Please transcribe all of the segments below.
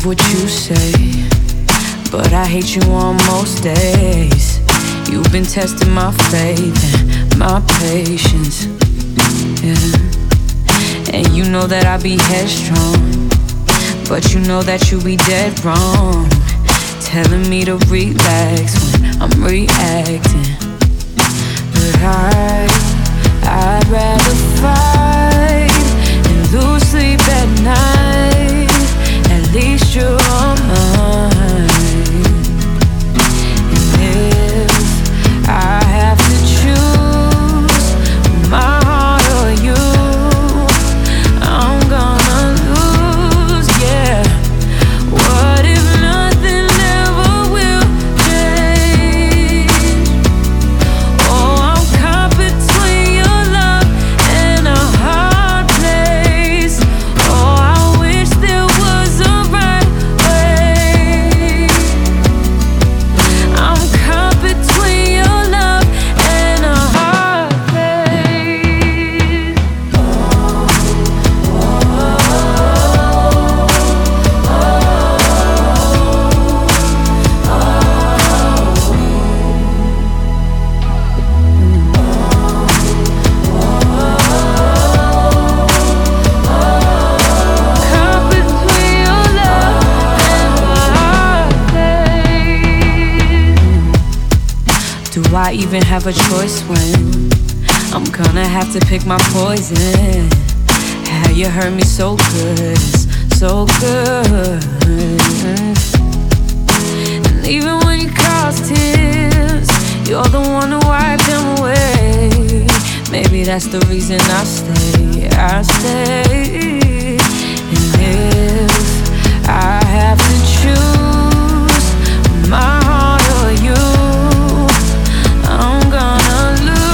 believe what you say, but I hate you on most days. You've been testing my faith and my patience, yeah. And you know that I be headstrong, but you know that you be dead wrong, telling me to relax when I'm reacting. But I'd rather fight and lose sleep at night. At least you're on mine. And if I have to choose my heart or you, I'm gonna lose, yeah. What if nothing ever will change? Oh, I'm caught between your love and a hard place. Oh, I wish there was a right way. I'm caught between your love and a hard place. Caught between your love and a hard place. Do I even have a choice when I'm gonna have to pick my poison? How you hurt me so good, so good. And even when you cause tears, you're the one to wipe them away. Maybe that's the reason I stay, I stay. And if I have to choose my heart or you, I'm gonna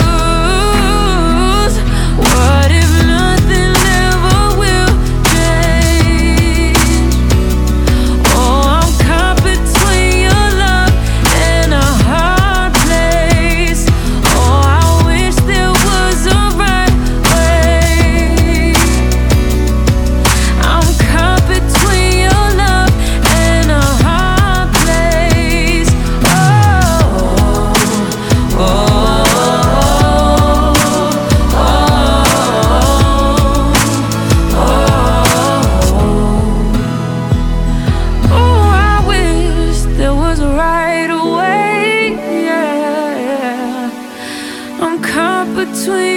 lose. What if nothing ever will change? Oh, I'm caught between your love and a hard place. Oh, I wish there was a right way. I'm caught between your love and a hard place. Oh, I wish there was a right way, yeah. I'm caught between